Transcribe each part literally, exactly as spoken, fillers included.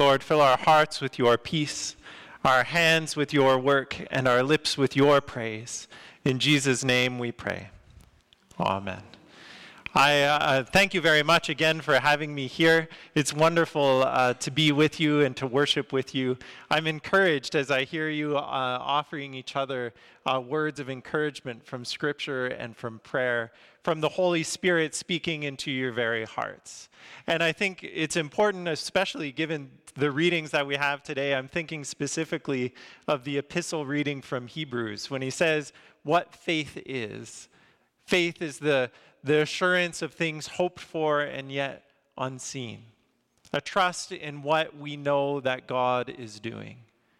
Lord, fill our hearts with your peace, our hands with your work, and our lips with your praise. In Jesus' name we pray. Amen. I uh, thank you very much again for having me here. It's wonderful uh, to be with you and to worship with you. I'm encouraged as I hear you uh, offering each other uh, words of encouragement from Scripture and from prayer, from the Holy Spirit speaking into your very hearts. And I think it's important, especially given the readings that we have today. I'm thinking specifically of the epistle reading from Hebrews when he says what faith is. Faith is the the assurance of things hoped for and yet unseen. A trust in what we know that God is doing.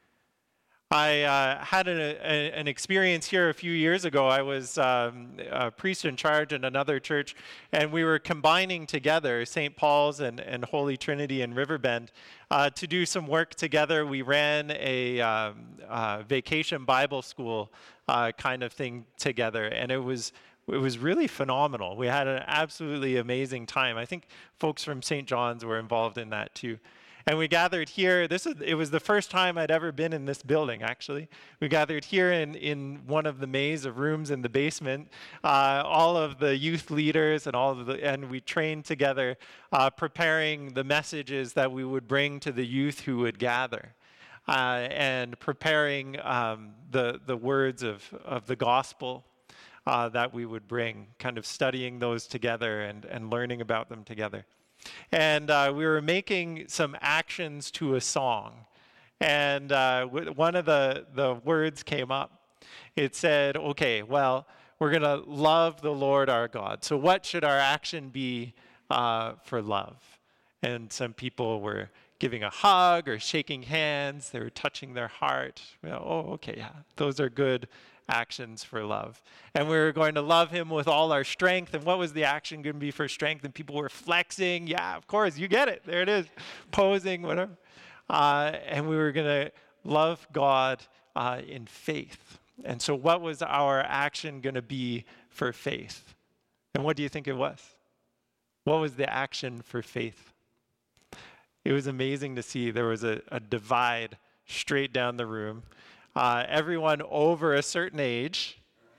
I uh, had an, a, an experience here a few years ago. I was um, a priest in charge in another church, and we were combining together Saint Paul's and, and Holy Trinity in Riverbend uh, to do some work together. We ran a um, uh, vacation Bible school uh, kind of thing together, and it was It was really phenomenal. We had an absolutely amazing time. I think folks from Saint John's were involved in that too. And we gathered here. This is, it was the first time I'd ever been in this building, actually. We gathered here in, in one of the maze of rooms in the basement, uh, all of the youth leaders and all of the, and we trained together, uh, preparing the messages that we would bring to the youth who would gather. Uh, and preparing um, the, the words of, of the gospel Uh, that we would bring, kind of studying those together and, and learning about them together. And uh, we were making some actions to a song. And uh, w- one of the, the words came up. It said, okay, well, we're going to love the Lord our God. So what should our action be uh, for love? And some people were giving a hug or shaking hands. They were touching their heart. You know, oh, okay, yeah, those are good actions for love. And we were going to love him with all our strength. And what was the action going to be for strength? And people were flexing. Yeah, of course, you get it. There it is. Posing, whatever. Uh, and we were going to love God uh, in faith. And so what was our action going to be for faith? And what do you think it was? What was the action for faith? It was amazing to see there was a, a divide straight down the room. Uh, everyone over a certain age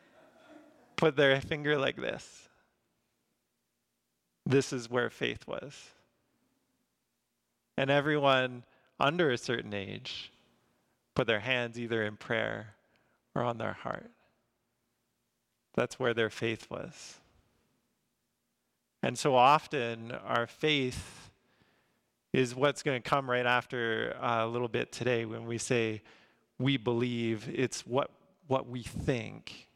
put their finger like this. This is where faith was. And everyone under a certain age put their hands either in prayer or on their heart. That's where their faith was. And so often our faith is what's going to come right after uh, a little bit today when we say, we believe. It's what what we think.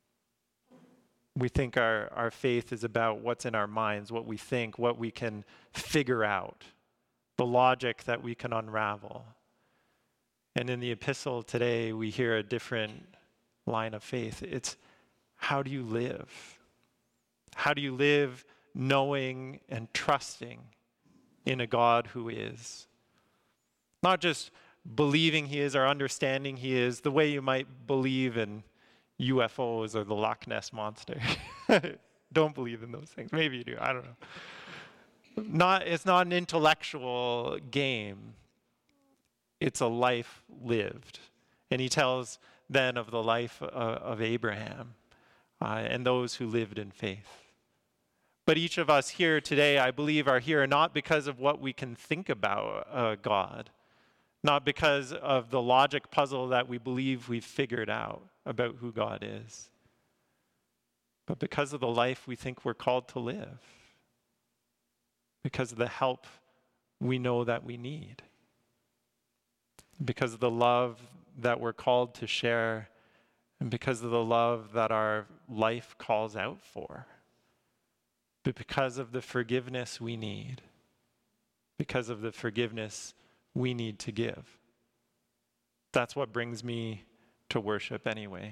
We think our, our faith is about what's in our minds, what we think, what we can figure out, the logic that we can unravel. And in the epistle today, we hear a different line of faith. It's how do you live? How do you live knowing and trusting in a God who is? Not just believing he is or understanding he is, the way you might believe in U F Os or the Loch Ness Monster. Don't believe in those things. Maybe you do. I don't know. Not, it's not an intellectual game. It's a life lived. And he tells then of the life uh, of Abraham uh, and those who lived in faith. But each of us here today, I believe, are here not because of what we can think about uh, God, not because of the logic puzzle that we believe we've figured out about who God is, but because of the life we think we're called to live, because of the help we know that we need, because of the love that we're called to share, and because of the love that our life calls out for, but because of the forgiveness we need, because of the forgiveness we need to give. That's what brings me to worship anyway.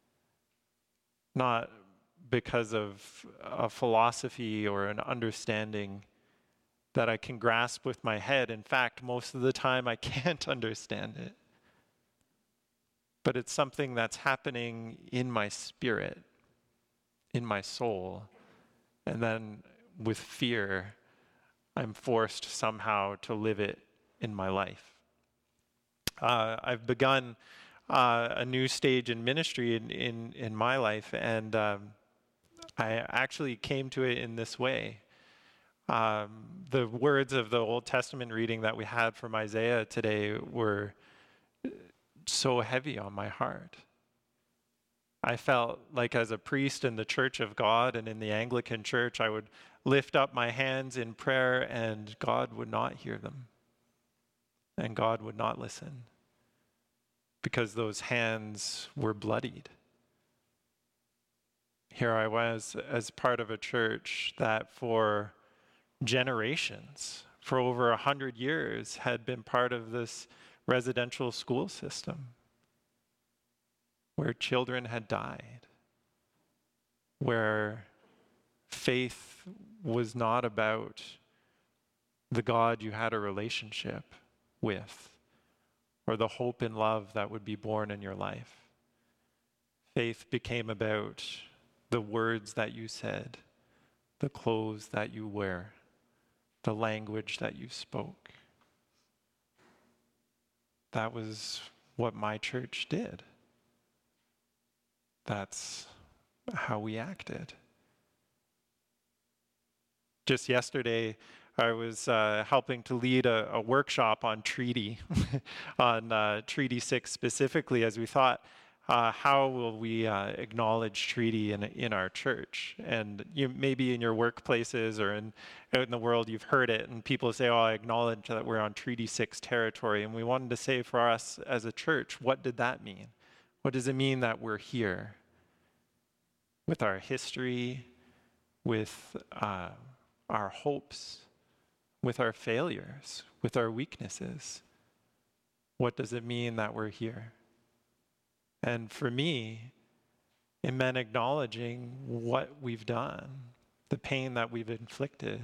Not because of a philosophy or an understanding that I can grasp with my head. In fact, most of the time I can't understand it. But it's something that's happening in my spirit, in my soul. And then with fear, I'm forced somehow to live it in my life. Uh, I've begun uh, a new stage in ministry in, in, in my life, and um, I actually came to it in this way. Um, the words of the Old Testament reading that we had from Isaiah today were so heavy on my heart. I felt like as a priest in the Church of God and in the Anglican Church, I would lift up my hands in prayer and God would not hear them. And God would not listen because those hands were bloodied. Here I was as part of a church that for generations, for over a hundred years, had been part of this residential school system where children had died, where faith was not about the God you had a relationship with, or the hope and love that would be born in your life. Faith became about the words that you said, the clothes that you wear, the language that you spoke. That was what my church did. That's how we acted. Just yesterday, I was uh, helping to lead a, a workshop on treaty, on uh, Treaty six specifically, as we thought, uh, how will we uh, acknowledge treaty in, in our church? And you, maybe in your workplaces or in, out in the world, you've heard it, and people say, oh, I acknowledge that we're on Treaty six territory. And we wanted to say for us as a church, what did that mean? What does it mean that we're here? With our history, with uh, our hopes, with our failures, with our weaknesses. What does it mean that we're here? And for me, it meant acknowledging what we've done, the pain that we've inflicted,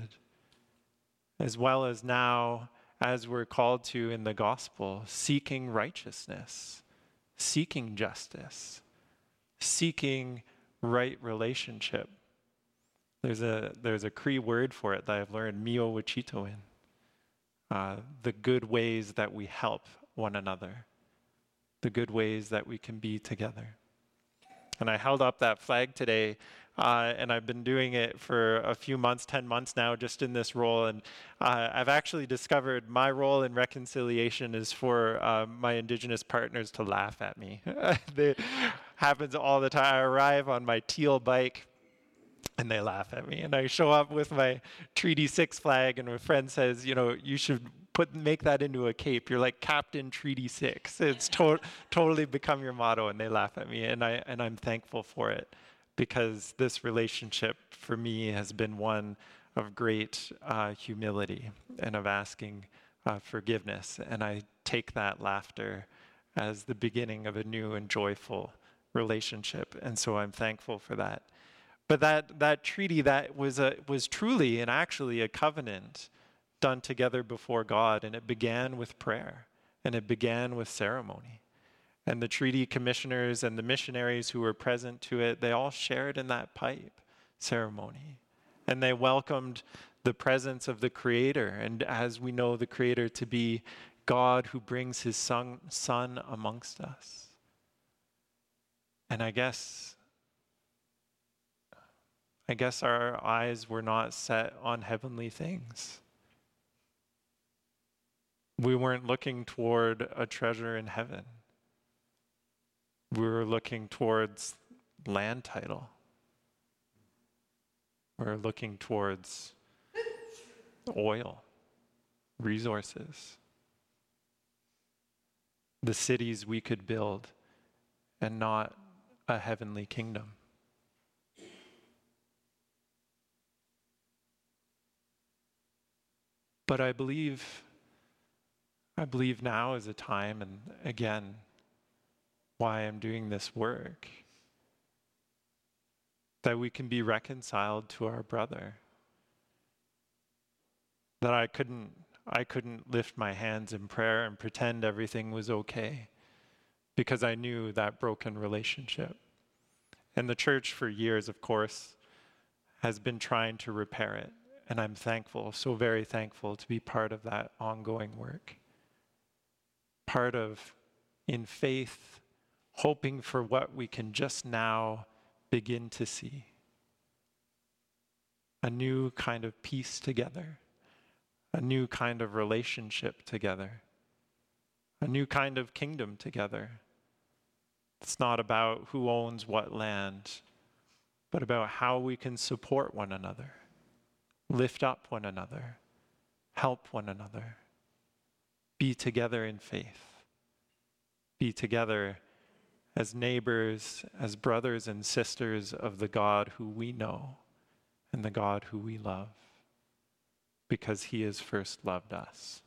as well as now, as we're called to in the gospel, seeking righteousness, seeking justice, seeking right relationship. There's a there's a Cree word for it that I've learned, mio wachitoin, uh, the good ways that we help one another, the good ways that we can be together. And I held up that flag today, uh, and I've been doing it for a few months, ten months now, just in this role. And uh, I've actually discovered my role in reconciliation is for uh, my Indigenous partners to laugh at me. It happens all the time. I arrive on my teal bike, and they laugh at me. And I show up with my Treaty six flag, and my friend says, you know, you should put make that into a cape. You're like Captain Treaty six. It's to- totally become your motto, and they laugh at me. And, I, and I'm thankful for it, because this relationship for me has been one of great uh, humility and of asking uh, forgiveness. And I take that laughter as the beginning of a new and joyful relationship. And so I'm thankful for that. But that, that treaty, that was, a, was truly and actually a covenant done together before God, and it began with prayer, and it began with ceremony. And the treaty commissioners and the missionaries who were present to it, they all shared in that pipe ceremony. And they welcomed the presence of the Creator, and as we know the Creator to be God who brings his son, son amongst us. And I guess I guess our eyes were not set on heavenly things. We weren't looking toward a treasure in heaven. We were looking towards land title. We were looking towards oil, resources, the cities we could build, and not a heavenly kingdom. But I believe, I believe now is a time, and again, why I'm doing this work, that we can be reconciled to our brother. That I couldn't, I couldn't lift my hands in prayer and pretend everything was okay, because I knew that broken relationship. And the church for years, of course, has been trying to repair it. And I'm thankful, so very thankful to be part of that ongoing work. part of, in faith, hoping for what we can just now begin to see. A new kind of peace together, a new kind of relationship together, a new kind of kingdom together. It's not about who owns what land, but about how we can support one another, lift up one another, help one another, be together in faith, be together as neighbors, as brothers and sisters of the God who we know and the God who we love, because he has first loved us.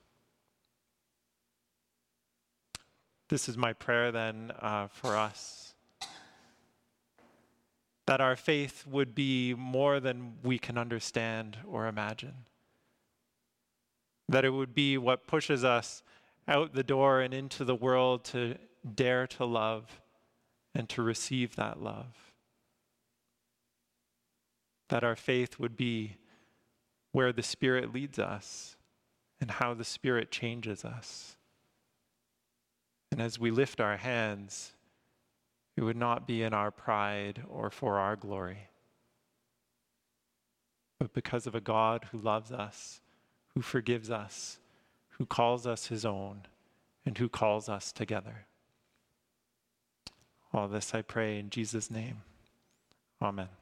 This is my prayer then uh, for us, that our faith would be more than we can understand or imagine, that it would be what pushes us out the door and into the world to dare to love and to receive that love, that our faith would be where the Spirit leads us and how the Spirit changes us. And as we lift our hands, it would not be in our pride or for our glory, but because of a God who loves us, who forgives us, who calls us his own, and who calls us together. All this I pray in Jesus' name. Amen.